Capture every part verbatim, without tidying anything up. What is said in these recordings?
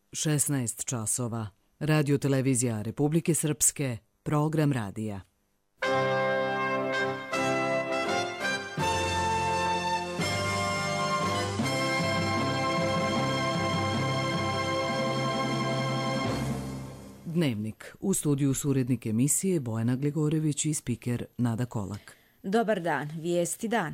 šesnaest časova. Radio televizija Republike Srpske, program radija. Dnevnik. U studiju su urednik emisije Bojana Glegorević i spiker Nada Kolak. Dobar dan, vijesti dana.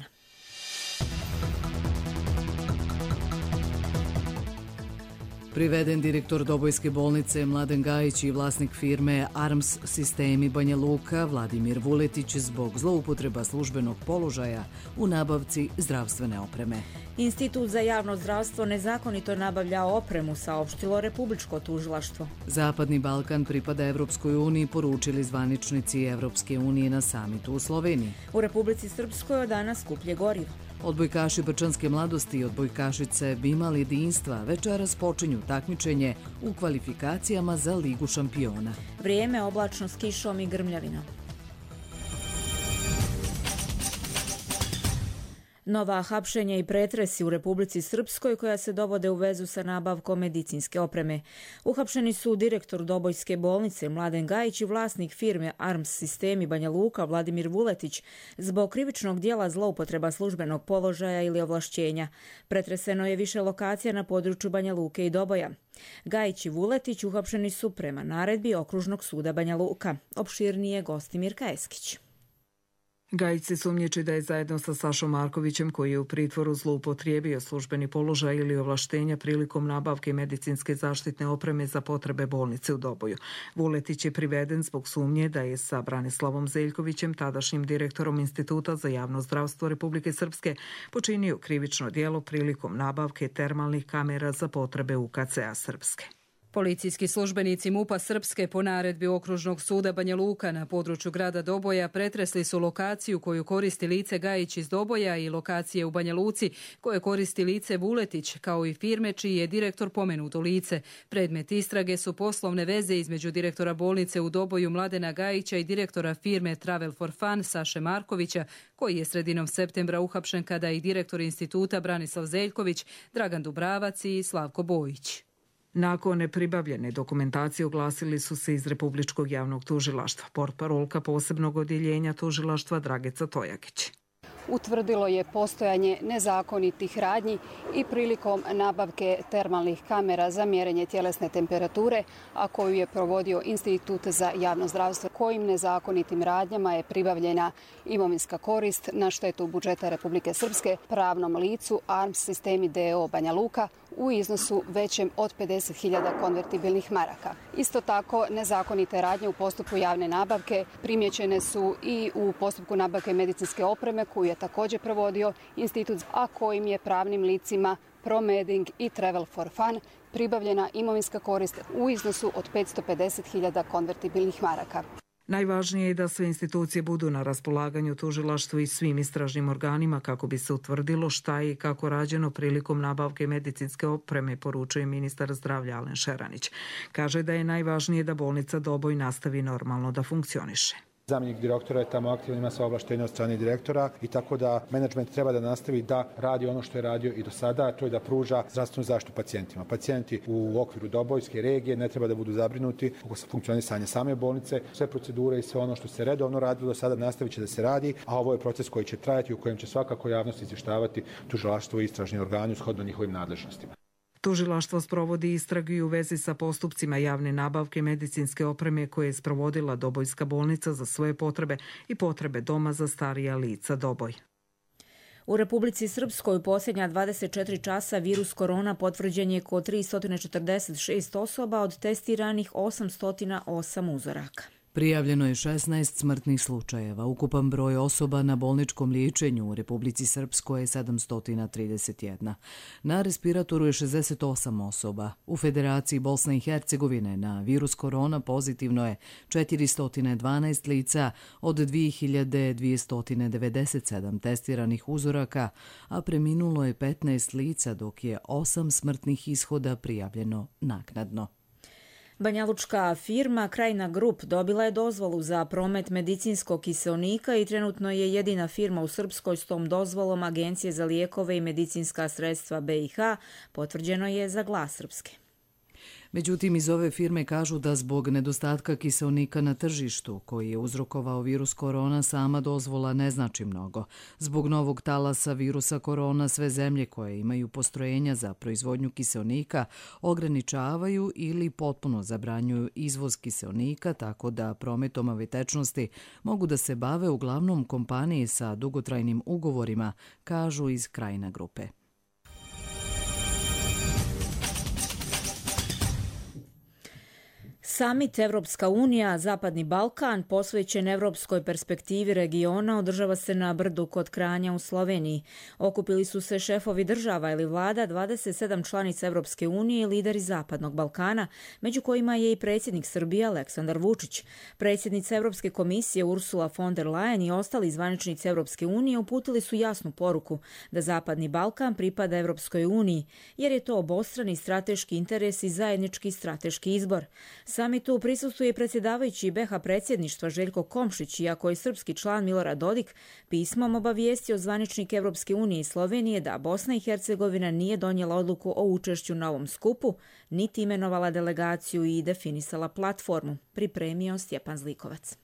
Priveden direktor Dobojske bolnice Mladen Gajić i vlasnik firme Arms Sistemi Banja Luka Vladimir Vuletić zbog zloupotreba službenog položaja u nabavci zdravstvene opreme. Institut za javno zdravstvo nezakonito nabavlja opremu, saopštilo Republičko tužilaštvo. Zapadni Balkan pripada Evropskoj uniji, poručili zvaničnici Evropske unije na samitu u Sloveniji. U Republici Srpskoj od danas skuplje gorivo. Odbojkaši Brčanske mladosti i odbojkašice Bimal jedinstva večeras počinju takmičenje u kvalifikacijama za Ligu šampiona. Vrijeme oblačno s kišom i grmljavinom. Nova hapšenja i pretresi u Republici Srpskoj koja se dovode u vezu sa nabavkom medicinske opreme. Uhapšeni su direktor Dobojske bolnice Mladen Gajić i vlasnik firme Arms Sistemi Banja Luka Vladimir Vuletić zbog krivičnog dijela zloupotreba službenog položaja ili ovlašćenja. Pretreseno je više lokacija na području Banja Luke i Doboja. Gajić i Vuletić uhapšeni su prema naredbi Okružnog suda Banja Luka. Opširnije Gostimirka Eskić. Gajić se sumnjiči da je zajedno sa Sašom Markovićem, koji je u pritvoru, zloupotrijebio službeni položaj ili ovlaštenja prilikom nabavke medicinske zaštitne opreme za potrebe bolnice u Doboju. Vuletić je priveden zbog sumnje da je sa Branislavom Zeljkovićem, tadašnjim direktorom Instituta za javno zdravstvo Republike Srpske, počinio krivično djelo prilikom nabavke termalnih kamera za potrebe U K C-a Srpske. Policijski službenici MUP-a Srpske po naredbi Okružnog suda Banja Luka na području grada Doboja pretresli su lokaciju koju koristi lice Gajić iz Doboja i lokacije u Banja Luci koje koristi lice Vuletić, kao i firme čiji je direktor pomenuto lice. Predmet istrage su poslovne veze između direktora bolnice u Doboju Mladena Gajića i direktora firme Travel for Fun Saše Markovića, koji je sredinom septembra uhapšen kada i direktor instituta Branislav Zeljković, Dragan Dubravac i Slavko Bojić. Nakon nepribavljene dokumentacije oglasili su se iz Republičkog javnog tužilaštva. Portparolka posebnog odjeljenja tužilaštva Dragica Tojakić utvrdilo je postojanje nezakonitih radnji i prilikom nabavke termalnih kamera za mjerenje tjelesne temperature, a koju je provodio Institut za javno zdravstvo, kojim nezakonitim radnjama je pribavljena imovinska korist na štetu budžeta Republike Srpske pravnom licu Arms Sistemi d o o Banja Luka u iznosu većem od pedeset hiljada konvertibilnih maraka. Isto tako, nezakonite radnje u postupku javne nabavke primjećene su i u postupku nabavke medicinske opreme koju je također provodio institut, a kojim je pravnim licima Promeding i Travel for Fun pribavljena imovinska korist u iznosu od petsto pedeset hiljada konvertibilnih maraka. Najvažnije je da sve institucije budu na raspolaganju tužilaštvu i svim istražnim organima kako bi se utvrdilo šta je i kako rađeno prilikom nabavke medicinske opreme, poručuje ministar zdravlja Alen Šeranić. Kaže da je najvažnije da bolnica Doboj nastavi normalno da funkcioniše. Zamjenik direktora je tamo aktivan, ima sva ovlaštenja od strane direktora i tako da menadžment treba da nastavi da radi ono što je radio i do sada, to je da pruža zdravstvenu zaštitu pacijentima. Pacijenti u okviru Dobojske regije ne treba da budu zabrinuti oko funkcionisanja same bolnice. Sve procedure i sve ono što se redovno radilo do sada nastavit će da se radi, a ovo je proces koji će trajati, u kojem će svakako javnost izvještavati tužilaštvo i istražni organi shodno njihovim nadležnostima. Tužilaštvo sprovodi istragi u vezi sa postupcima javne nabavke medicinske opreme koje je sprovodila Dobojska bolnica za svoje potrebe i potrebe Doma za starija lica Doboj. U Republici Srpskoj u posljednja dvadeset četiri časa virus korona potvrđen je kod tristo četrdeset šest osoba od testiranih osamsto osam uzoraka. Prijavljeno je šesnaest smrtnih slučajeva. Ukupan broj osoba na bolničkom liječenju u Republici Srpskoj je sedamsto trideset jedna. Na respiratoru je šezdeset osam osoba. U Federaciji Bosne i Hercegovine na virus korona pozitivno je četiristo dvanaest lica od dvije hiljade dvjesto devedeset sedam testiranih uzoraka, a preminulo je petnaest lica dok je osam smrtnih ishoda prijavljeno naknadno. Banjalučka firma Krajina Grup dobila je dozvolu za promet medicinskog kiseonika i trenutno je jedina firma u Srpskoj s tom dozvolom Agencije za lijekove i medicinska sredstva B i H, potvrđeno je za Glas Srpske. Međutim, iz ove firme kažu da zbog nedostatka kiseonika na tržištu, koji je uzrokovao virus korona, sama dozvola ne znači mnogo. Zbog novog talasa virusa korona, sve zemlje koje imaju postrojenja za proizvodnju kiseonika ograničavaju ili potpuno zabranjuju izvoz kiseonika, tako da prometom ove tečnosti mogu da se bave uglavnom kompanije sa dugotrajnim ugovorima, kažu iz Krajina grupe. Samit Evropska unija, Zapadni Balkan, posvećen evropskoj perspektivi regiona, održava se na Brdu kod Kranja u Sloveniji. Okupili su se šefovi država ili vlada dvadeset sedam članica Evropske unije i lideri Zapadnog Balkana, među kojima je i predsjednik Srbije Aleksandar Vučić. Predsjednica Evropske komisije Ursula von der Leyen i ostali zvaničnici Evropske unije uputili su jasnu poruku da Zapadni Balkan pripada Evropskoj uniji, jer je to obostrani strateški interes i zajednički strateški izbor. Samitu prisustvuje i predsjedavajući be ha predsjedništva Željko Komšić, iako je srpski član Milorad Dodik pismom obavijestio zvaničnik Evropske unije i Slovenije da Bosna i Hercegovina nije donijela odluku o učešću na ovom skupu, niti imenovala delegaciju i definisala platformu, pripremio Stjepan Zlikovac.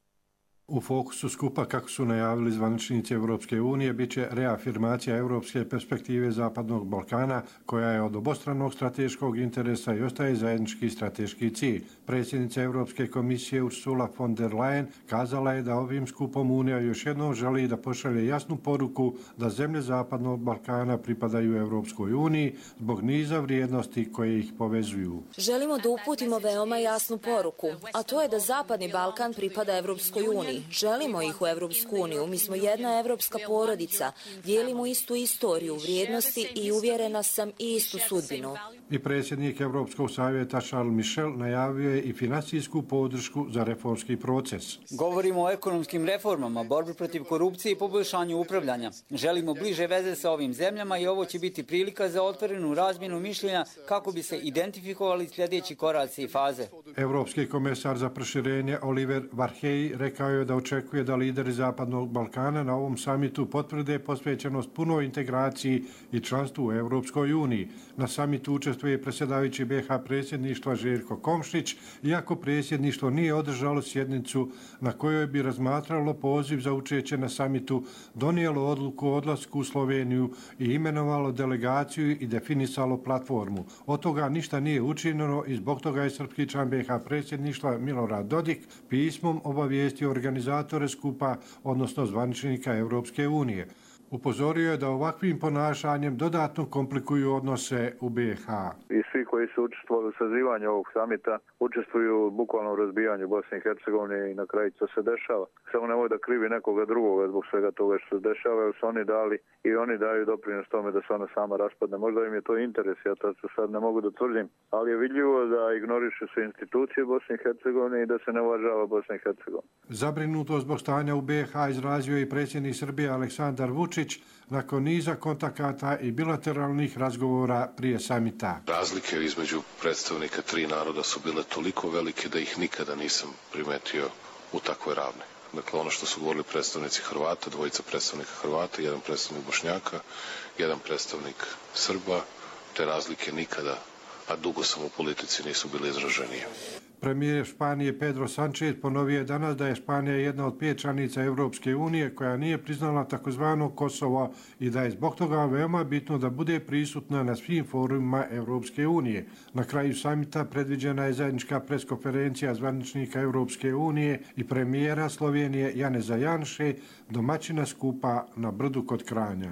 U fokusu skupa, kako su najavili zvaničnici Evropske unije, bit će reafirmacija evropske perspektive Zapadnog Balkana, koja je od obostranog strateškog interesa i ostaje zajednički strateški cilj. Predsjednica Evropske komisije Ursula von der Leyen kazala je da ovim skupom Unija još jednom želi da pošalje jasnu poruku da zemlje Zapadnog Balkana pripadaju Evropskoj uniji zbog niza vrijednosti koje ih povezuju. Želimo da uputimo veoma jasnu poruku, a to je da Zapadni Balkan pripada Evropskoj uniji. Želimo ih u Evropsku uniju. Mi smo jedna evropska porodica. Dijelimo istu istoriju, vrijednosti i uvjerena sam i istu sudbinu. I predsjednik Evropskog savjeta Charles Michel najavio je i finansijsku podršku za reformski proces. Govorimo o ekonomskim reformama, borbi protiv korupcije i poboljšanju upravljanja. Želimo bliže veze sa ovim zemljama i ovo će biti prilika za otvorenu razmjenu mišljenja kako bi se identifikovali sljedeći koraci i faze. Evropski komesar za proširenje Oliver Varhej rekao je da očekuje da lideri Zapadnog Balkana na ovom samitu potvrde posvećenost punoj integraciji i članstvu u Evropskoj uniji. Na samitu učestvuje predsjedavajući be ha predsjedništva Željko Komšić, iako predsjedništvo nije održalo sjednicu na kojoj bi razmatralo poziv za učešće na samitu, donijelo odluku o odlasku u Sloveniju i imenovalo delegaciju i definisalo platformu. Od toga ništa nije učinjeno i zbog toga je srpski član be ha predsjedništva Milorad Dodik pismom obavijestio organizatore skupa, odnosno zvaničnika Evropske unije. Upozorio je da ovakvim ponašanjem dodatno komplikuju odnose u be ha. I svi koji su učestvovali u sazivanju ovog samita učestvuju u bukvalnom razbijanju Bosne i Hercegovine i na kraju to se dešava. Samo nemoj da krivi nekoga drugoga zbog svega toga što se dešava, jer su oni dali i oni daju doprinos tome da se ona sama raspadne. Možda im je to interes, ja to sad ne mogu da tvrdim, ali je vidljivo da ignorišu se institucije Bosne i Hercegovine i da se ne uvažava Bosna i Hercegovina. Zabrinutost zbog stanja u be ha izrazio i predsjednik Srbije Aleksandar Vučić nakon niza kontakata i bilateralnih razgovora prije samita. Razlike između predstavnika tri naroda su bile toliko velike da ih nikada nisam primetio u takvoj ravni. Dakle, ono što su govorili predstavnici Hrvata, dvojica predstavnika Hrvata, jedan predstavnik Bošnjaka, jedan predstavnik Srba, te razlike nikada, a dugo sam u politici, nisu bile izraženije. Premijer Španije Pedro Sanchez ponovio je danas da je Španija jedna od pet članica Evropske unije koja nije priznala takozvano Kosovo i da je zbog toga veoma bitno da bude prisutna na svim forumima Evropske unije. Na kraju samita predviđena je zajednička preskonferencija zvaničnika Evropske unije i premijera Slovenije Janeza Janše, domaćina skupa na Brdu kod Kranja.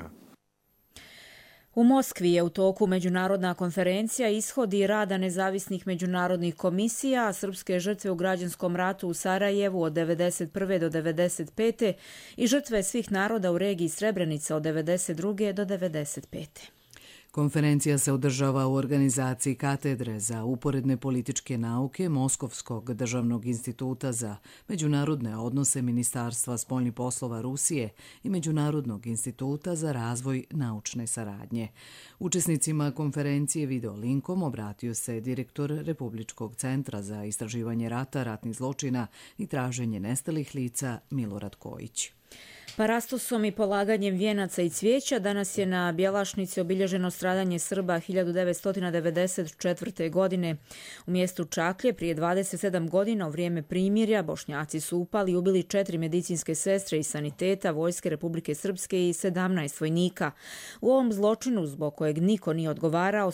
U Moskvi je u toku međunarodna konferencija ishodi rada nezavisnih međunarodnih komisija, a srpske žrtve u građanskom ratu u Sarajevu od devedeset prve do devedeset pete i žrtve svih naroda u regiji Srebrenica od devedeset druge do devedeset pete. Konferencija se održava u organizaciji Katedre za uporedne političke nauke Moskovskog državnog instituta za međunarodne odnose Ministarstva spoljnih poslova Rusije i Međunarodnog instituta za razvoj naučne saradnje. Učesnicima konferencije video linkom obratio se direktor Republičkog centra za istraživanje rata, ratnih zločina i traženje nestalih lica Milorad Kojić. Parastosom i polaganjem vijenaca i cvijeća danas je na Bjelašnici obilježeno stradanje Srba hiljadu devetsto devedeset četvrte. godine. U mjestu Čaklje prije dvadeset sedam godina u vrijeme primirja Bošnjaci su upali i ubili četiri medicinske sestre i saniteta Vojske Republike Srpske i sedamnaest vojnika. U ovom zločinu, zbog kojeg niko nije odgovarao,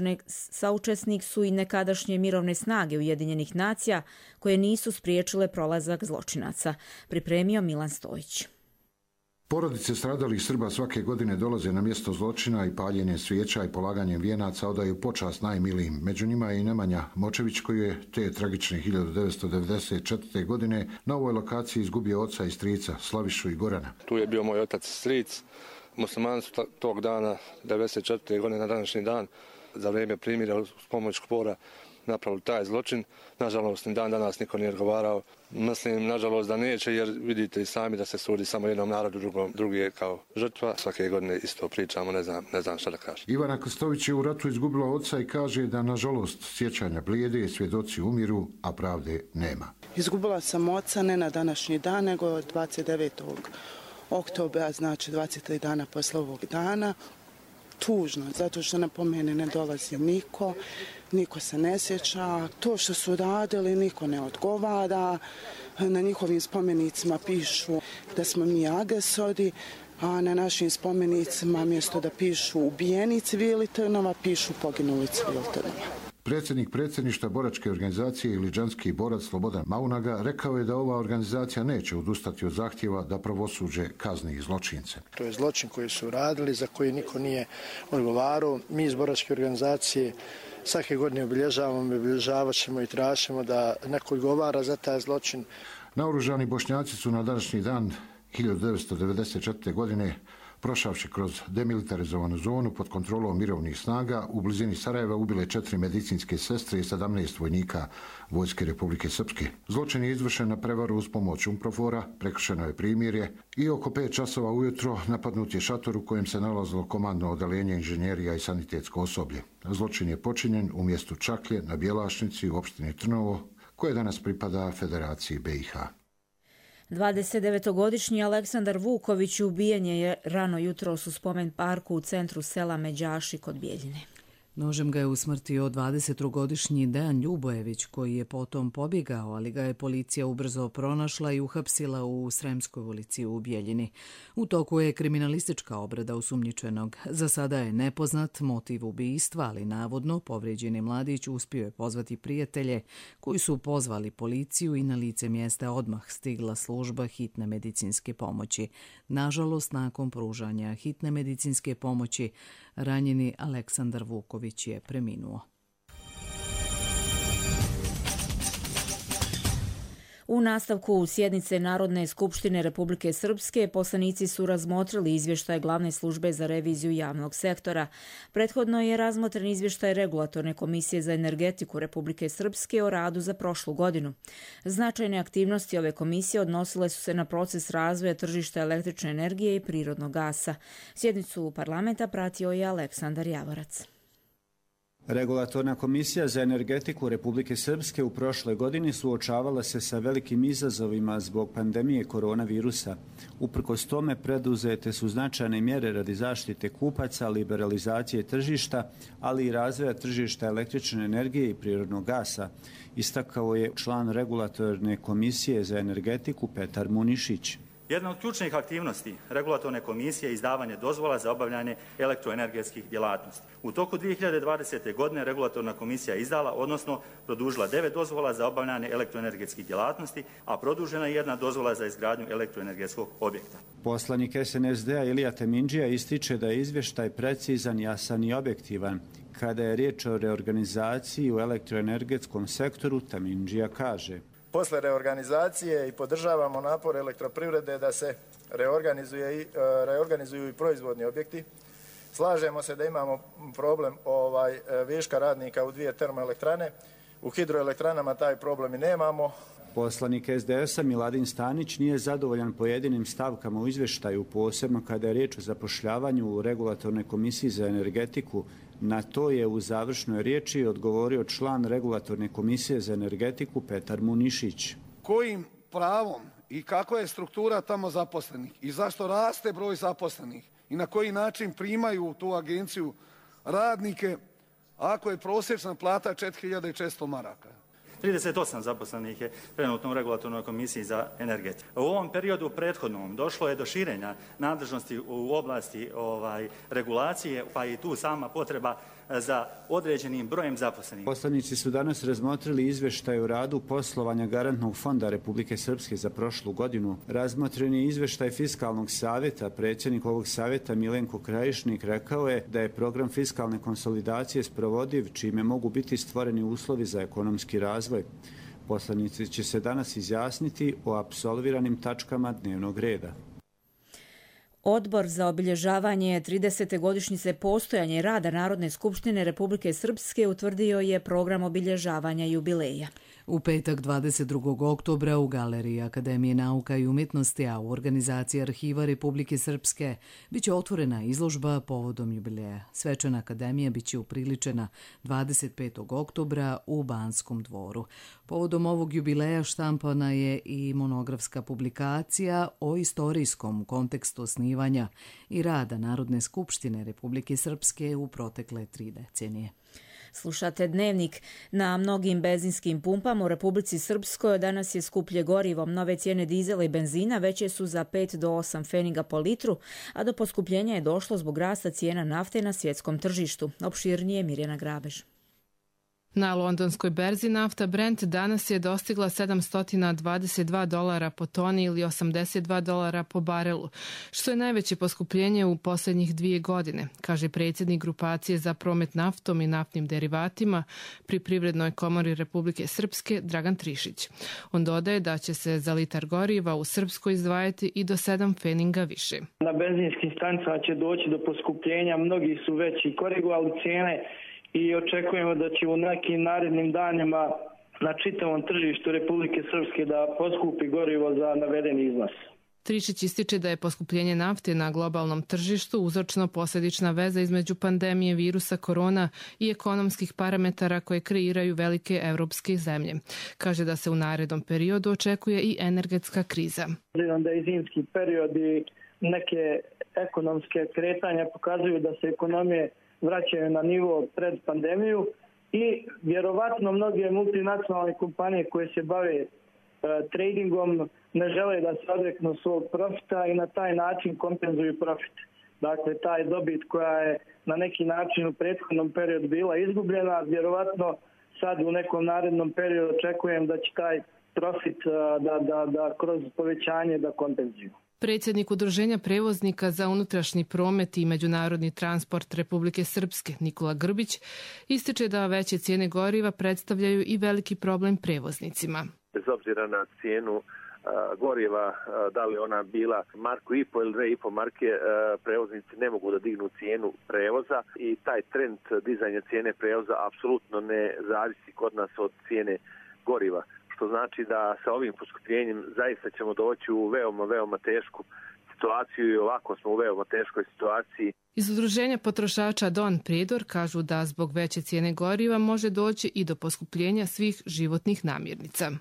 saučesnik su i nekadašnje mirovne snage Ujedinjenih nacija koje nisu spriječile prolazak zločinaca. Pripremio Milan Stojić. Porodice stradalih Srba svake godine dolaze na mjesto zločina i paljenjem svijeća i polaganjem vijenaca odaju počast najmilijim. Među njima je i Nemanja Močević koji je te tragične hiljadu devetsto devedeset četvrte. godine na ovoj lokaciji izgubio oca i strica, Slavišu i Gorana. Tu je bio moj otac i stric. Muslimani su tog dana, devedeset četvrte. godine na današnji dan, za vrijeme primirja uz pomoć KFOR-a napravili taj zločin. Nažalost, ni dan danas niko nije odgovarao. Mislim, nažalost, da neće, jer vidite i sami da se sudi samo jednom narodu, drugom, drugi je kao žrtva. Svake godine isto pričamo, ne znam, ne znam šta da kažem. Ivana Kostović je u ratu izgubila oca i kaže da, nažalost, sjećanja blijede, svjedoci umiru, a pravde nema. Izgubila sam oca ne na današnji dan, nego dvadeset devetog oktobra, znači dvadeset tri dana posle ovog dana. Tužno, zato što na pomene ne dolazi niko, niko se ne sjeća. To što su radili, niko ne odgovara. Na njihovim spomenicima pišu da smo mi agresori, a na našim spomenicima mjesto da pišu ubijeni civili Trnava, pišu poginuli civili Trnava. Predsjednik predsjedništva boračke organizacije Iliđanski borac Slobodan Maunaga rekao je da ova organizacija neće odustati od zahtjeva da pravosuđe kazni zločince. To je zločin koji su radili, za koji niko nije odgovarao. Mi iz boračke organizacije svake godine obilježavamo, obilježavat ćemo i tražimo da neko odgovara za taj zločin. Naoružani Bošnjaci su na današnji dan hiljadu devetsto devedeset četvrte. godine prošavši kroz demilitarizovanu zonu pod kontrolom mirovnih snaga u blizini Sarajeva ubile četiri medicinske sestre i sedamnaest vojnika Vojske Republike Srpske. Zločin je izvršen na prevaru uz pomoć UNPROFOR-a, prekršeno je primirje i oko pet časova ujutro napadnut je šator u kojem se nalazilo komandno odeljenje inženjerija i sanitetsko osoblje. Zločin je počinjen u mjestu Čaklje na Bjelašnici u opštini Trnovo, koje danas pripada Federaciji B i H. dvadesetdevetogodišnji Aleksandar Vuković ubijen je rano jutros u spomen parku u centru sela Međaši kod Bijeljine. Nožem ga je usmrtio dvadesettrogodišnji Dejan Ljubojević, koji je potom pobjegao, ali ga je policija ubrzo pronašla i uhapsila u Sremskoj ulici u Bijeljini. U toku je kriminalistička obrada osumnjičenog. Za sada je nepoznat motiv ubijstva, ali navodno povrijeđeni mladić uspio je pozvati prijatelje koji su pozvali policiju i na lice mjesta odmah stigla služba hitne medicinske pomoći. Nažalost, nakon pružanja hitne medicinske pomoći, ranjeni Aleksandar Vuković je preminuo. U nastavku sjednice Narodne skupštine Republike Srpske poslanici su razmotrili izvještaj Glavne službe za reviziju javnog sektora. Prethodno je razmotren izvještaj Regulatorne komisije za energetiku Republike Srpske o radu za prošlu godinu. Značajne aktivnosti ove komisije odnosile su se na proces razvoja tržišta električne energije i prirodnog gasa. Sjednicu parlamenta pratio je Aleksandar Javorac. Regulatorna komisija za energetiku Republike Srpske u prošloj godini suočavala se sa velikim izazovima zbog pandemije koronavirusa. Uprkos tome preduzete su značajne mjere radi zaštite kupaca, liberalizacije tržišta, ali i razvoja tržišta električne energije i prirodnog gasa, istakao je član Regulatorne komisije za energetiku Petar Munišić. Jedna od ključnih aktivnosti Regulatorne komisije je izdavanje dozvola za obavljanje elektroenergetskih djelatnosti. U toku dvije hiljade dvadesete. godine Regulatorna komisija je izdala, odnosno produžila devet dozvola za obavljanje elektroenergetskih djelatnosti, a produžena je jedna dozvola za izgradnju elektroenergetskog objekta. Poslanik S N S D-a Ilija Temindžija ističe da je izvještaj precizan, jasan i objektivan. Kada je riječ o reorganizaciji u elektroenergetskom sektoru, Temindžija kaže: Posle reorganizacije i podržavamo napor elektroprivrede da se reorganizuje i, reorganizuju i proizvodni objekti. Slažemo se da imamo problem ovaj, viška radnika u dvije termoelektrane. U hidroelektranama taj problem i nemamo. Poslanik S D S-a Miladin Stanić nije zadovoljan pojedinim stavkama u izvještaju, posebno kada je riječ o zapošljavanju u Regulatornoj komisiji za energetiku. Na to je u završnoj riječi odgovorio član Regulatorne komisije za energetiku Petar Munišić. Kojim pravom i kakva je struktura tamo zaposlenih i zašto raste broj zaposlenih i na koji način primaju u tu agenciju radnike ako je prosječna plata četiri hiljade četiristo maraka. trideset osam zaposlenih je trenutno u regulatornoj komisiji za energetiku. U ovom periodu prethodnom došlo je do širenja nadležnosti u oblasti ovaj, regulacije, pa i tu sama potreba za određenim brojem zaposlenih. Poslanici su danas razmotrili izveštaj o radu poslovanja Garantnog fonda Republike Srpske za prošlu godinu. Razmotren je izveštaj Fiskalnog savjeta. Predsjednik ovog savjeta Milenko Krajišnik rekao je da je program fiskalne konsolidacije sprovodiv, čime mogu biti stvoreni uslovi za ekonomski razvoj. Poslanici će se danas izjasniti o apsolviranim tačkama dnevnog reda. Odbor za obilježavanje tridesete godišnjice postojanja i rada Narodne skupštine Republike Srpske utvrdio je program obilježavanja jubileja. U petak dvadeset drugog oktobra u Galeriji Akademije nauka i umjetnosti, a u organizaciji Arhiva Republike Srpske biće otvorena izložba povodom jubileja. Svečana akademija biće upriličena dvadeset petog oktobra u Banskom dvoru. Povodom ovog jubileja štampana je i monografska publikacija o istorijskom kontekstu osnivanja i rada Narodne skupštine Republike Srpske u protekle tri decenije. Slušate Dnevnik. Na mnogim benzinskim pumpama u Republici Srpskoj danas je skuplje gorivo. Nove cijene dizela i benzina veće su za pet do osam pfeniga po litru, a do poskupljenja je došlo zbog rasta cijena nafte na svjetskom tržištu. Opširnije Mirjana Grabež. Na londonskoj berzi nafta Brent danas je dostigla sedamsto dvadeset dva dolara po toni ili osamdeset dva dolara po barelu, što je najveće poskupljenje u posljednjih dvije godine, kaže predsjednik grupacije za promet naftom i naftnim derivatima pri Privrednoj komori Republike Srpske Dragan Trišić. On dodaje da će se za litar goriva u Srpskoj izdvajati i do sedam pfeniga više. Na benzinskim stanicama će doći do poskupljenja, mnogi su već i korigovali cijene i očekujemo da će u nekim narednim danima na čitavom tržištu Republike Srpske da poskupi gorivo za navedeni iznos. Trišić ističe da je poskupljenje nafte na globalnom tržištu uzročno-posljedična veza između pandemije virusa korona i ekonomskih parametara koje kreiraju velike evropske zemlje. Kaže da se u narednom periodu očekuje i energetska kriza. Obzirom da je zimski period i neke ekonomske kretanja pokazuju da se ekonomije vraćaju na nivo pred pandemiju i vjerovatno mnoge multinacionalne kompanije koje se bave e, tradingom ne žele da se odreknu svog profita i na taj način kompenzuju profit. Dakle, taj dobit koja je na neki način u prethodnom periodu bila izgubljena, vjerovatno sad u nekom narednom periodu očekujem da će taj profit da, da, da kroz povećanje da kompenzuju. Predsjednik Udruženja prevoznika za unutrašnji promet i međunarodni transport Republike Srpske Nikola Grbić ističe da veće cijene goriva predstavljaju i veliki problem prevoznicima. Bez obzira na cijenu goriva, da li ona bila marku i po ili dve i po marke, prevoznici ne mogu da dignu cijenu prevoza i taj trend dizanja cijene prevoza apsolutno ne zavisi kod nas od cijene goriva. To znači da sa ovim poskupljenjem zaista ćemo doći u veoma, veoma tešku situaciju i ovako smo u veoma teškoj situaciji. Iz Udruženja potrošača Don Predor kažu da zbog veće cijene goriva može doći i do poskupljenja svih životnih namirnica.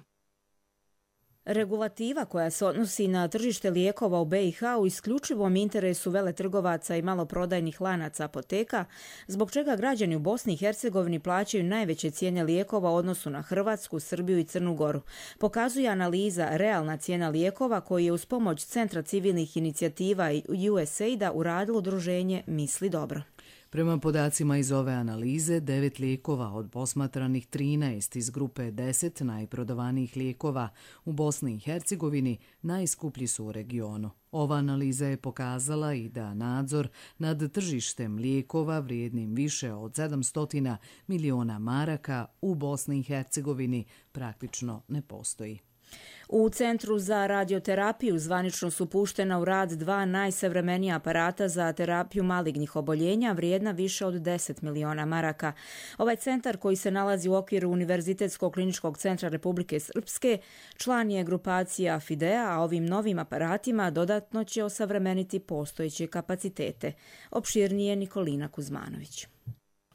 Regulativa koja se odnosi na tržište lijekova u B i H u isključivom interesu veletrgovaca i maloprodajnih lanaca apoteka, zbog čega građani u Bosni i Hercegovini plaćaju najveće cijene lijekova u odnosu na Hrvatsku, Srbiju i Crnu Goru, pokazuje analiza Realna cijena lijekova koji je uz pomoć Centra civilnih inicijativa i U S A I D-a uradilo udruženje Misli dobro. Prema podacima iz ove analize, devet lijekova od posmatranih trinaest iz grupe deset najprodavanijih lijekova u Bosni i Hercegovini najskuplji su u regionu. Ova analiza je pokazala i da nadzor nad tržištem lijekova vrijednim više od sedamsto miliona maraka u Bosni i Hercegovini praktično ne postoji. U Centru za radioterapiju zvanično su puštena u rad dva najsavremenija aparata za terapiju malignih oboljenja vrijedna više od deset miliona maraka. Ovaj centar koji se nalazi u okviru Univerzitetskog kliničkog centra Republike Srpske član je grupacija Fidea, a ovim novim aparatima dodatno će osavremeniti postojeće kapacitete. Opširnije Nikolina Kuzmanović.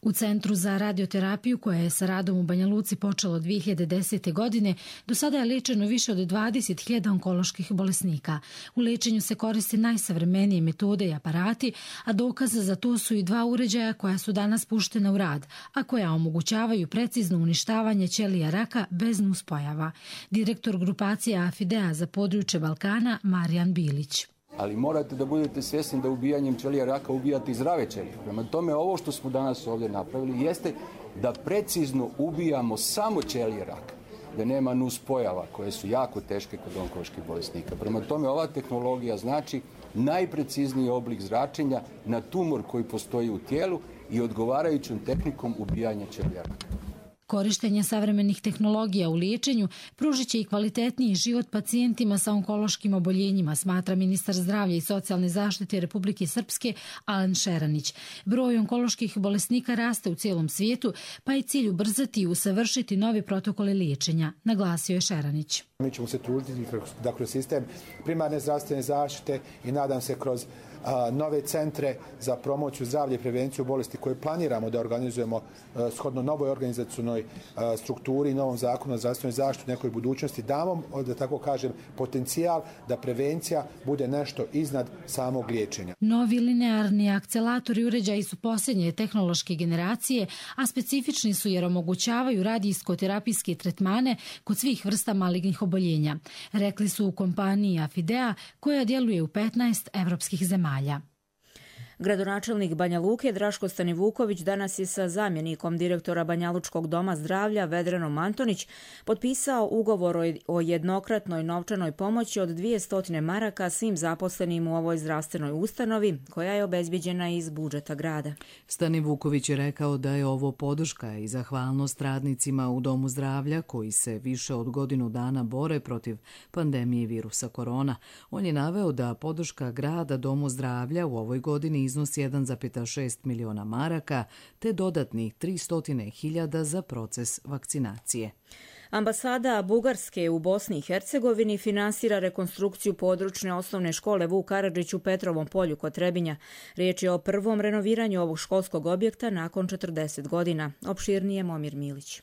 U Centru za radioterapiju, koja je sa radom u Banja Luci počelo dvije hiljade desete. godine, do sada je lečeno više od dvadeset hiljada onkoloških bolesnika. U lečenju se koriste najsavremenije metode i aparati, a dokaza za to su i dva uređaja koja su danas puštena u rad, a koja omogućavaju precizno uništavanje ćelija raka bez nuspojava. Direktor grupacije Afidea za područje Balkana, Marijan Bilić. Ali morate da budete svjesni da ubijanjem ćelija raka ubijate i zdrave ćelije. Prema tome, ovo što smo danas ovdje napravili jeste da precizno ubijamo samo ćelije raka, da nema nuspojava koje su jako teške kod onkoloških bolesnika. Prema tome, ova tehnologija znači najprecizniji oblik zračenja na tumor koji postoji u tijelu i odgovarajućom tehnikom ubijanja ćelija raka. Korištenje savremenih tehnologija u liječenju pružit će i kvalitetniji život pacijentima sa onkološkim oboljenjima, smatra ministar zdravlja i socijalne zaštite Republike Srpske Alen Šeranić. Broj onkoloških bolesnika raste u cijelom svijetu, pa je cilj ubrzati i usavršiti nove protokole liječenja, naglasio je Šeranić. Mi ćemo se truditi da kroz sistem primarne zdravstvene zaštite i nadam se kroz a, nove centre za promociju zdravlja i prevenciju bolesti koje planiramo da organizujemo a, shodno novoj organizacionoj a, strukturi i novom zakonu o zdravstvenoj zaštiti u nekoj budućnosti damo, da tako kažem, potencijal da prevencija bude nešto iznad samog liječenja. Novi linearni akcelatori i uređaji su posljednje tehnološke generacije, a specifični su jer omogućavaju radijsko-terapijske tretmane kod svih vrsta malignih oboljenja, rekli su u kompaniji Afidea koja djeluje u petnaest evropskih zemalja. Gradonačelnik Banja Luke Draško Stanivuković danas je sa zamjenikom direktora Banjalučkog doma zdravlja Vedranom Antonić potpisao ugovor o jednokratnoj novčanoj pomoći od dvjesto maraka svim zaposlenim u ovoj zdravstvenoj ustanovi koja je obezbijeđena iz budžeta grada. Stanivuković je rekao da je ovo podrška i zahvalnost radnicima u Domu zdravlja koji se više od godinu dana bore protiv pandemije virusa korona. On je naveo da podrška grada Domu zdravlja u ovoj godini iznosi jedan zarez šest miliona maraka te dodatnih tristo hiljada za proces vakcinacije. Ambasada Bugarske u Bosni i Hercegovini finansira rekonstrukciju područne osnovne škole Vuk Karadžić u Petrovom polju kod Trebinja. Riječ je o prvom renoviranju ovog školskog objekta nakon četrdeset godina. Opširnije Momir Milić.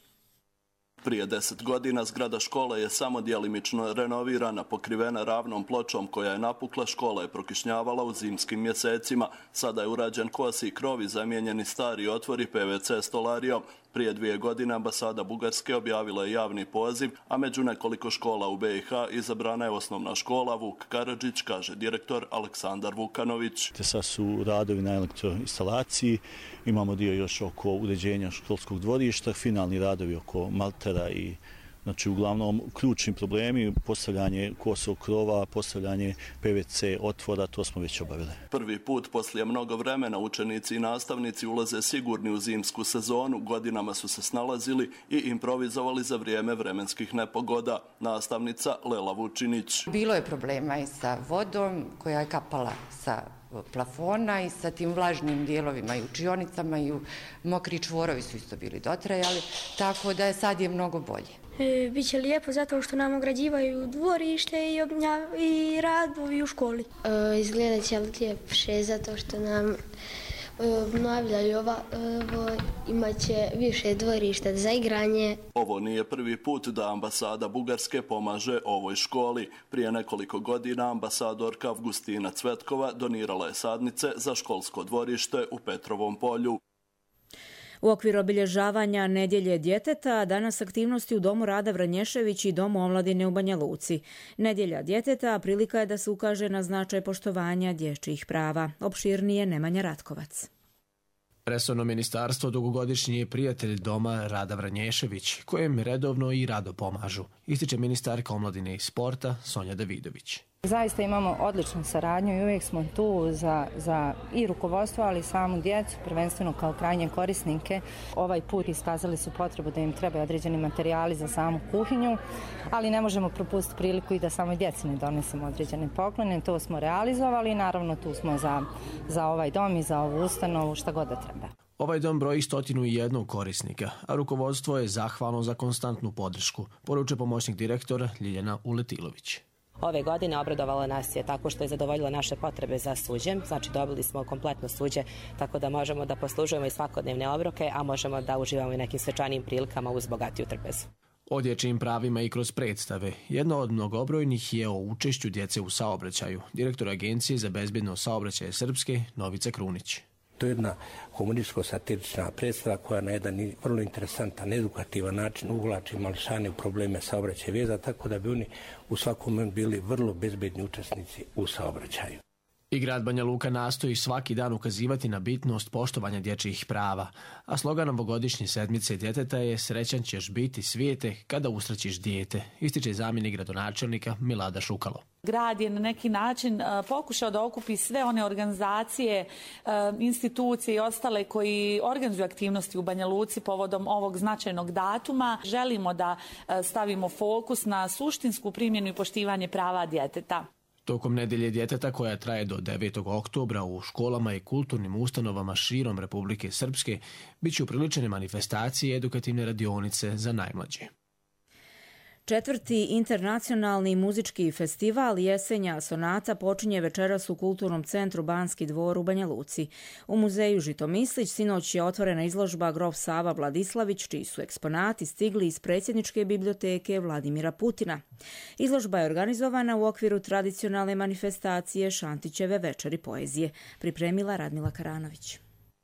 Prije deset godina zgrada škole je samo djelimično renovirana, pokrivena ravnom pločom koja je napukla, škola je prokišnjavala u zimskim mjesecima. Sada je urađen kosi krov i zamijenjeni stari otvori P V C stolarijom. Prije dvije godine ambasada Bugarske objavila je javni poziv, a među nekoliko škola u B i H izabrana je osnovna škola Vuk Karadžić, kaže direktor Aleksandar Vukanović. Sad su radovi na elektroinstalaciji, imamo dio još oko uređenja školskog dvorišta, finalni radovi oko maltera i znači, uglavnom, ključni problemi, postavljanje kosog krova, postavljanje P V C otvora, to smo već obavili. Prvi put poslije mnogo vremena učenici i nastavnici ulaze sigurni u zimsku sezonu. Godinama su se snalazili i improvizovali za vrijeme vremenskih nepogoda. Nastavnica Lela Vučinić. Bilo je problema i sa vodom koja je kapala sa plafona i sa tim vlažnim dijelovima i učionicama i mokri čvorovi su isto bili dotrajali, tako da je sad je mnogo bolje. E, Biće lijepo zato što nam ograđivaju dvorište i, obnja, i radovi u školi. E, izgledat će ljepše zato što nam obnavljaju ovo, imat će više dvorišta za igranje. Ovo nije prvi put da ambasada Bugarske pomaže ovoj školi. Prije nekoliko godina ambasadorka Avgustina Cvetkova donirala je sadnice za školsko dvorište u Petrovom polju. U okviru obilježavanja Nedjelje djeteta danas aktivnosti u Domu Rada Vranješević i Domu omladine u Banja Luci. Nedjelja djeteta prilika je da se ukaže na značaj poštovanja dječjih prava. Opširnije Nemanja Ratkovac. Resorno ministarstvo dugogodišnji je prijatelj Doma Rada Vranješević, kojem redovno i rado pomažu, ističe ministarka omladine i sporta Sonja Davidović. Zaista imamo odličnu saradnju i uvijek smo tu za, za i rukovodstvo, ali i samu djecu, prvenstveno kao krajnje korisnike. Ovaj put iskazali su potrebu da im trebaju određeni materijali za samu kuhinju, ali ne možemo propustiti priliku i da samo djeci ne donesemo određene poklone. To smo realizovali i naravno tu smo za, za ovaj dom i za ovu ustanovu šta god da treba. Ovaj dom broji stotinu i jednog korisnika, a rukovodstvo je zahvalno za konstantnu podršku, poručuje pomoćnik direktora Ljiljana Uletilović. Ove godine obradovala nas je tako što je zadovoljila naše potrebe za suđem, znači dobili smo kompletno suđe, tako da možemo da poslužujemo i svakodnevne obroke, a možemo da uživamo i nekim svečanijim prilikama uz bogatiju trpezu. O dječjim pravima i kroz predstave. Jedno od mnogobrojnih je o učešću djece u saobraćaju. Direktor Agencije za bezbjednost saobraćaja Srpske, Novica Krunić. To je jedna humorističko-satirična predstava koja na jedan vrlo interesantan, edukativan način uvlači mališane u probleme saobraćaja veza, tako da bi oni u svakom momentu bili vrlo bezbedni učesnici u saobraćaju. I grad Banja Luka nastoji svaki dan ukazivati na bitnost poštovanja dječjih prava, a slogan ovogodišnje sedmice djeteta je "Srećan ćeš biti svijete kada usrećiš dijete", ističe zamjenik gradonačelnika Milada Šukalo. Grad je na neki način pokušao da okupi sve one organizacije, institucije i ostale koji organizuju aktivnosti u Banja Luci povodom ovog značajnog datuma. Želimo da stavimo fokus na suštinsku primjenu i poštivanje prava djeteta. Tokom nedelje djeteta koja traje do devetog oktobra u školama i kulturnim ustanovama širom Republike Srpske bit će upriličene manifestacije i edukativne radionice za najmlađe. Četvrti internacionalni muzički festival Jesenja sonata počinje večeras u Kulturnom centru Banski dvor u Banja Luci. U muzeju Žitomislić sinoć je otvorena izložba Grof Sava Vladislavić, čiji su eksponati stigli iz predsjedničke biblioteke Vladimira Putina. Izložba je organizovana u okviru tradicionalne manifestacije Šantićeve večeri poezije, pripremila Radmila Karanović.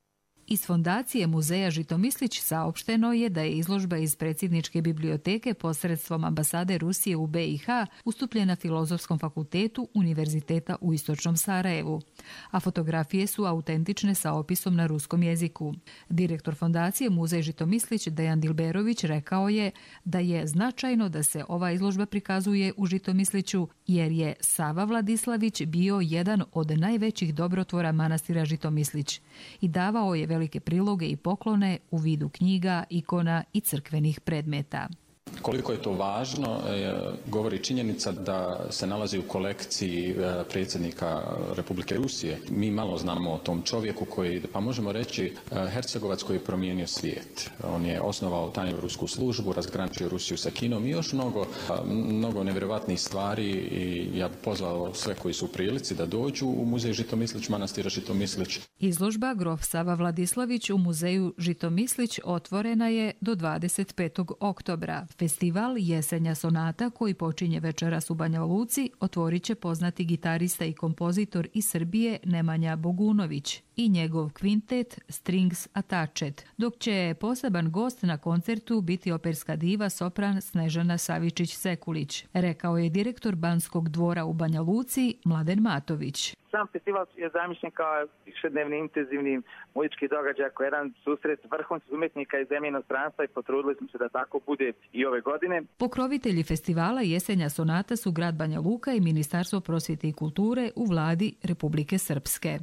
Iz fondacije muzeja Žitomislić saopšteno je da je izložba iz predsjedničke biblioteke posredstvom ambasade Rusije u B i H ustupljena Filozofskom fakultetu Univerziteta u Istočnom Sarajevu, a fotografije su autentične sa opisom na ruskom jeziku. Direktor fondacije Muzej Žitomislić Dejan Dilberović rekao je da je značajno da se ova izložba prikazuje u Žitomisliću jer je Sava Vladislavić bio jedan od najvećih dobrotvora manastira Žitomislić i davao je velike priloge i poklone u vidu knjiga, ikona i crkvenih predmeta. Koliko je to važno, govori činjenica da se nalazi u kolekciji predsjednika Republike Rusije. Mi malo znamo o tom čovjeku koji, pa možemo reći, Hercegovac koji je promijenio svijet. On je osnovao tajnu rusku službu, razgraničio Rusiju sa Kinom i još mnogo, mnogo nevjerovatnih stvari i ja bih pozvao sve koji su u prilici da dođu u muzej Žitomislić, manastira Žitomislić. Izložba Grof Sava Vladislavić u muzeju Žitomislić otvorena je do dvadeset petog oktobra. Festival Jesenja sonata, koji počinje večeras u Banja Luci, otvorit će poznati gitarista i kompozitor iz Srbije Nemanja Bogunović i njegov kvintet Strings Attached, dok će poseban gost na koncertu biti operska diva sopran Snežana Savičić-Sekulić, rekao je direktor Banskog dvora u Banja Luci Mladen Matović. Sam festival je zamišljen kao višednevni intenzivni muzički događaj, kao jedan susret vrhunskih umjetnika iz zemlje i inostranstva i potrudili smo se da tako bude i ove godine. Pokrovitelji festivala Jesenja sonata su grad Banja Luka i Ministarstvo prosvjete i kulture u vladi Republike Srpske.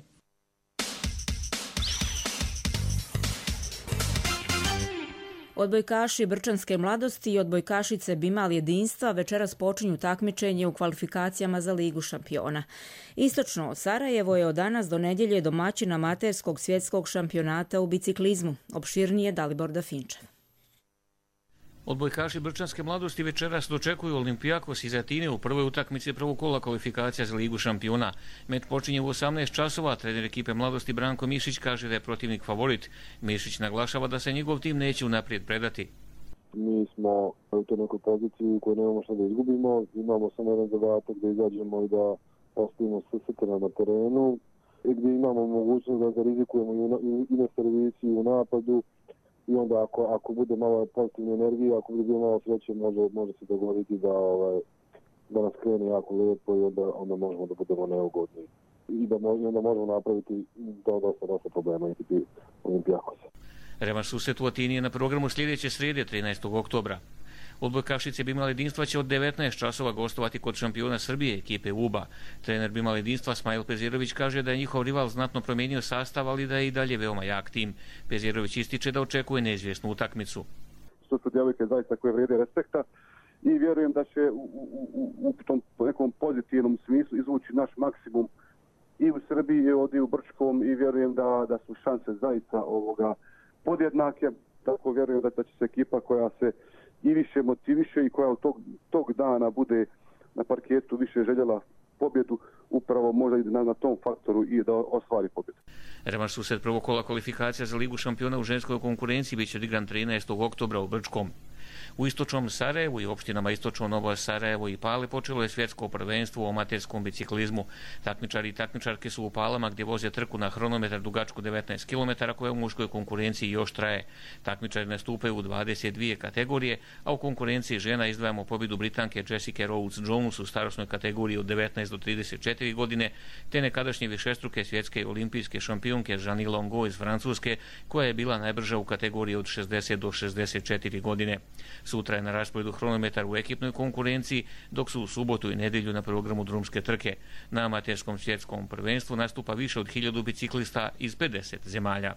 Odbojkaši Brčanske mladosti i odbojkašice Bimal jedinstva večeras počinju takmičenje u kvalifikacijama za Ligu šampiona. Istočno od Sarajevo je od danas do nedjelje domaćin amaterskog svjetskog šampionata u biciklizmu. Opširnije Dalibor Dafinčev. Odbojkaši Brčanske mladosti večeras dočekuju Olimpijakos iz Atine u prvoj utakmici prvog kola kvalifikacija za Ligu šampiona. Meč počinje u osamnaest časova, trener ekipe mladosti Branko Mišić kaže da je protivnik favorit. Mišić naglašava da se njegov tim neće unaprijed predati. Mi smo u toj nekoj poziciji u kojoj nemamo što da izgubimo, imamo samo jedan zadatak da izađemo i da ostavimo sve sutra na terenu, gdje imamo mogućnost da zarizikujemo i na servisi i u napadu. I onda ako, ako bude malo pozitivne energije, ako bude malo sreće, može, može se dogoditi da, ovaj, da nas krene jako lijepo i onda, onda možemo da budemo neugodni. I da mo, i onda možemo napraviti do, dosta, dosta problema i ti Olimpijakosa. Revanš susret u Atini je na programu sljedeće srijede, trinaestog oktobra. Odbojkašice Bimal jedinstva će od devetnaest časova gostovati kod šampiona Srbije, ekipe U B A. Trener Bimal jedinstva Smajl Pezirović kaže da je njihov rival znatno promijenio sastav, ali da je i dalje veoma jak tim. Pezirović ističe da očekuje neizvjesnu utakmicu. Što su djevojke zaista koje vrijede respekta i vjerujem da će u, u, u, u tom nekom pozitivnom smislu izvući naš maksimum i u Srbiji i ovdje u Brčkom i vjerujem da, da su šanse zaista ovoga podjednake. Tako vjerujem da će se ekipa koja se i više motiviše i koja od tog, tog dana bude na parketu više željela pobjedu, upravo možda i na, na tom faktoru i da ostvari pobjedu. Revanš susret prvog kola kvalifikacija za Ligu šampiona u ženskoj konkurenciji biće odigran trinaestog oktobra u Brčkom. U istočnom Sarajevu i opštinama istočno Novo Sarajevo i Pale počelo je svjetsko prvenstvo u amaterskom biciklizmu. Takmičari i takmičarke su u Palama gdje voze trku na hronometar dugačku devetnaest kilometara koja u muškoj konkurenciji još traje. Takmičari nastupaju u dvadeset dvije kategorije, a u konkurenciji žena izdvajamo pobjedu Britanke Jessica Rhodes Jones u starosnoj kategoriji od devetnaest do trideset četiri godine, te nekadašnje višestruke svjetske i olimpijske šampionke Jeanne Longo iz Francuske, koja je bila najbrža u kategoriji od šezdeset do šezdeset četiri godine. Sutra je na rasporedu hronometar u ekipnoj konkurenciji, dok su u subotu i nedjelju na programu drumske trke. Na amaterskom svjetskom prvenstvu nastupa više od hiljadu biciklista iz pedeset zemalja.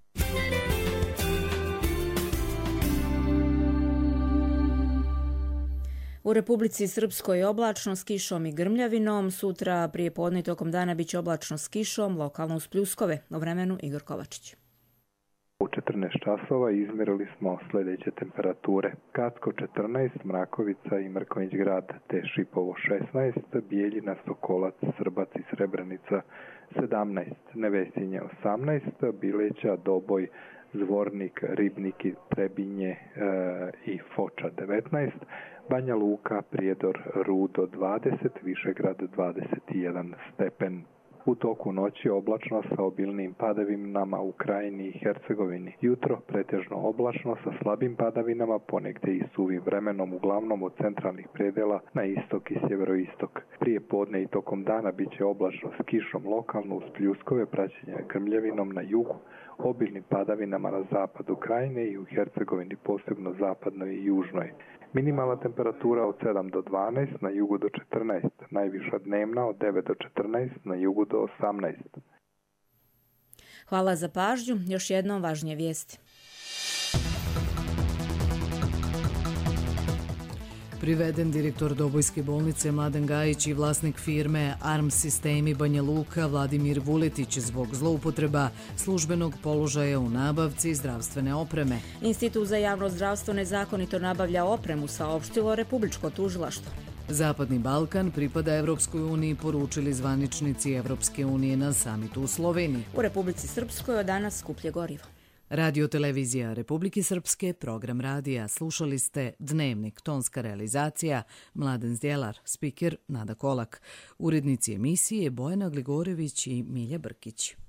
U Republici Srpskoj je oblačno s kišom i grmljavinom. Sutra prije podne i tokom dana biće oblačno s kišom, lokalno uz pljuskove. O vremenu Igor Kovačić. U četrnaest časova izmjerili smo sljedeće temperature. Kacko četrnaest, Mrakovica i Mrkonjić grad, te Šipovo šesnaest, Bijeljina, Sokolac, Srbac i Srebrenica sedamnaest, Nevesinje osamnaest, Bileća, Doboj, Zvornik, Ribnik i Trebinje e, i Foča devetnaest, Banja Luka, Prijedor, Rudo dvadeset, Višegrad dvadeset jedan stepen. U toku noći oblačno sa obilnim padavinama u Krajini i Hercegovini. Jutro pretežno oblačno sa slabim padavinama, ponegdje i suvim vremenom, uglavnom od centralnih predjela na istok i sjeveroistok. Prije podne i tokom dana bit će oblačno s kišom lokalno uz pljuskove, praćenje grmljavinom na jugu, obilnim padavinama na zapadu Krajine i u Hercegovini, posebno zapadnoj i južnoj. Minimalna temperatura od sedam do dvanaest, na jugu do četrnaest, najviša dnevna od devet do četrnaest, na jugu do osamnaest. Hvala za pažnju. Još jednom važnije vijesti. Priveden direktor Dobojske bolnice Mladen Gajić i vlasnik firme Arms Sistemi Banja Luka Vladimir Vuletić zbog zloupotreba službenog položaja u nabavci zdravstvene opreme. Institut za javno zdravstvo nezakonito nabavlja opremu, saopštilo Republičko tužilaštvo. Zapadni Balkan pripada Evropskoj uniji, poručili zvaničnici Evropske unije na samitu u Sloveniji. U Republici Srpskoj od danas skuplje gorivo. Radio televizija Republike Srpske, program radija. Slušali ste Dnevnik, tonska realizacija Mladen Zdjelar, spiker Nada Kolak. Urednici emisije Bojana Gligorević i Milja Brkić.